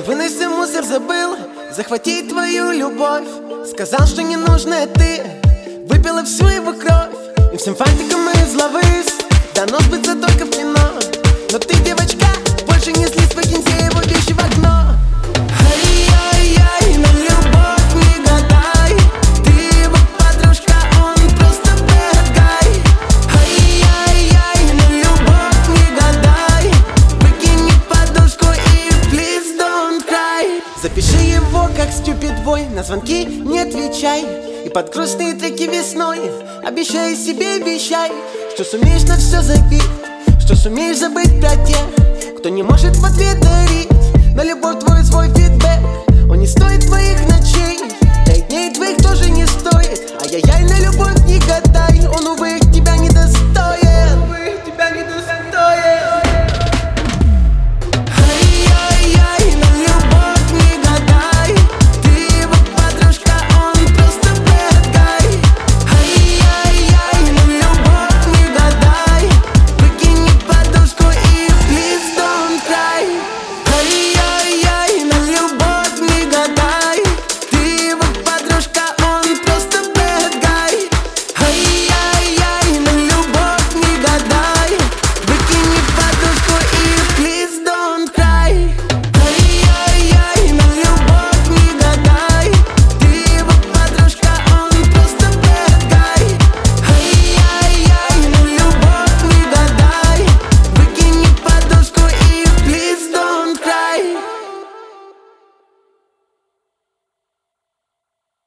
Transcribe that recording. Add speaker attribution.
Speaker 1: вынести мусор, забыл захватить твою любовь. Сказал, что ненужная ты выпила всю его кровь. И всем фантикам из ловыс дано сбыться только в кино. Но ты, девочка, больше не слезь, выкиньте его вещи в окно. Ай-яй-яй, на любовь не гадай. Ты его подружка, он просто bad guy. Ай-яй-яй, на любовь не гадай. Выкини подушку и please don't cry. Запиши его как stupid boy, на звонки не отвечай. И под грустные треки весной обещай себе, обещай, что сумеешь на все забить, что сумеешь забыть про тех, кто не может в ответ дарить на любовь твой свой фидбэк. Он не стоит твоих ночей, да и дней твоих тоже не стоит. Ай-яй-яй,